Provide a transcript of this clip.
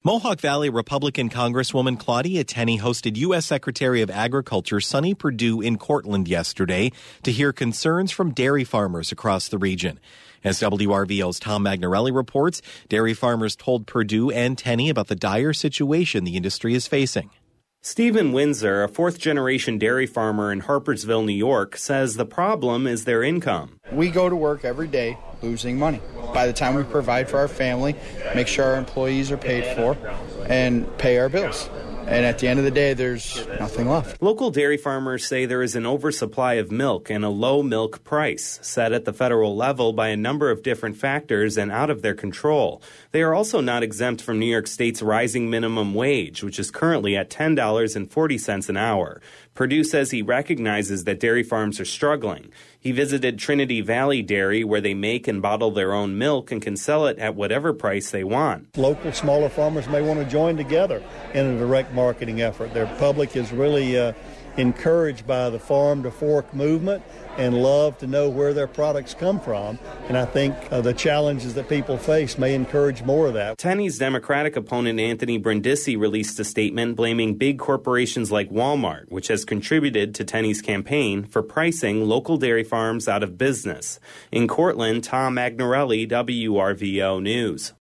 Mohawk Valley Republican Congresswoman Claudia Tenney hosted U.S. Secretary of Agriculture Sonny Perdue in Cortland yesterday to hear concerns from dairy farmers across the region. As WRVO's Tom Magnarelli reports, dairy farmers told Perdue and Tenney about the dire situation the industry is facing. Stephen Windsor, a fourth-generation dairy farmer in Harpersville, New York, says the problem is their income. We go to work every day losing money. By the time we provide for our family, make sure our employees are paid for, and pay our bills. And at the end of the day, there's nothing left. Local dairy farmers say there is an oversupply of milk and a low milk price, set at the federal level by a number of different factors and out of their control. They are also not exempt from New York State's rising minimum wage, which is currently at $10.40 an hour. Perdue says he recognizes that dairy farms are struggling. He visited Trinity Valley Dairy, where they make and bottle their own milk and can sell it at whatever price they want. Local smaller farmers may want to join together in a direct marketing effort. Their public is really encouraged by the farm to fork movement and love to know where their products come from. And I think the challenges that people face may encourage more of that. Tenney's Democratic opponent Anthony Brindisi released a statement blaming big corporations like Walmart, which has contributed to Tenney's campaign for pricing local dairy farms out of business. In Cortland, Tom Magnarelli, WRVO News.